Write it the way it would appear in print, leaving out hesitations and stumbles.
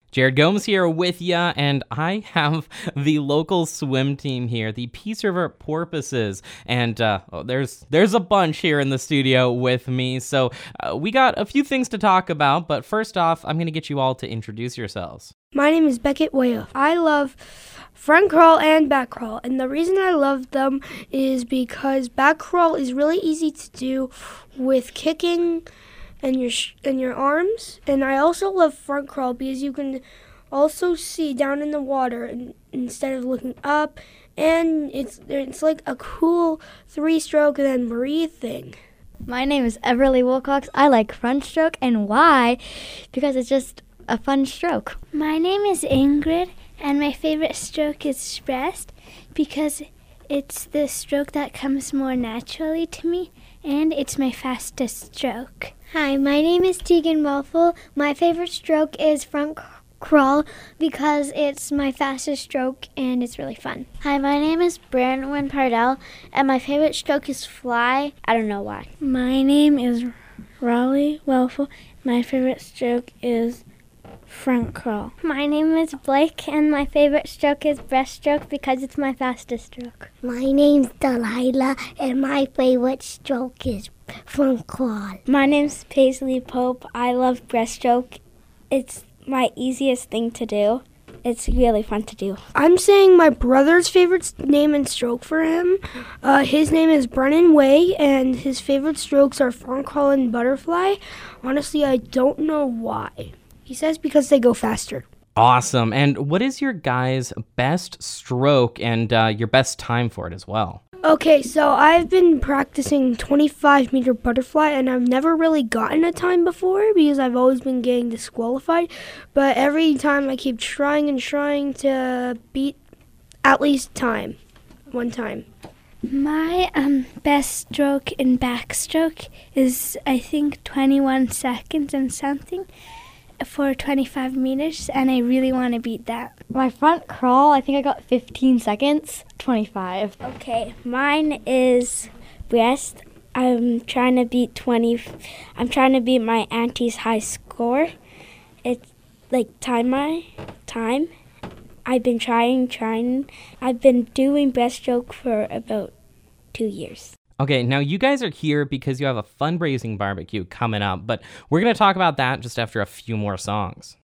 Jared Gomes here with ya, and I have the local swim team here, the Peace River Porpoises, and there's a bunch here in the studio with me, so we got a few things to talk about, but first off, I'm going to get you all to introduce yourselves. My name is Beckett Waya. I love front crawl and back crawl, and the reason I love them is because back crawl is really easy to do with kicking and your arms, and I also love front crawl because you can also see down in the water instead of looking up, and it's like a cool 3-stroke and then breathe thing. My name is Everly Wilcox. I like front stroke, and why? Because it's just a fun stroke. My name is Ingrid, and my favorite stroke is breast because it's the stroke that comes more naturally to me, and it's my fastest stroke. Hi, my name is Tegan Welfel. My favorite stroke is front crawl because it's my fastest stroke and it's really fun. Hi, my name is Brandon Pardell, and my favorite stroke is fly. I don't know why. My name is Raleigh Welfel. My favorite stroke is front crawl. My name is Blake, and my favorite stroke is breaststroke because it's my fastest stroke. My name's Delilah, and my favorite stroke is front crawl. My name's Paisley Pope. I love breaststroke. It's my easiest thing to do. It's really fun to do. I'm saying my brother's favorite name and stroke for him. His name is Brennan Way, and his favorite strokes are front crawl and butterfly. Honestly, I don't know why. He says because they go faster. Awesome. And what is your guys' best stroke and your best time for it as well? Okay, so I've been practicing 25-meter butterfly, and I've never really gotten a time before because I've always been getting disqualified. But every time I keep trying and trying to beat at least one time. My best stroke in backstroke is, I think, 21 seconds and something for 25 meters, and I really want to beat that. My front crawl, I think I got 15 seconds, 25. Okay, mine is breast. I'm trying to beat my auntie's high score. It's like time. I've been trying. I've been doing breaststroke for about 2 years. Okay, now you guys are here because you have a fundraising barbecue coming up, but we're going to talk about that just after a few more songs.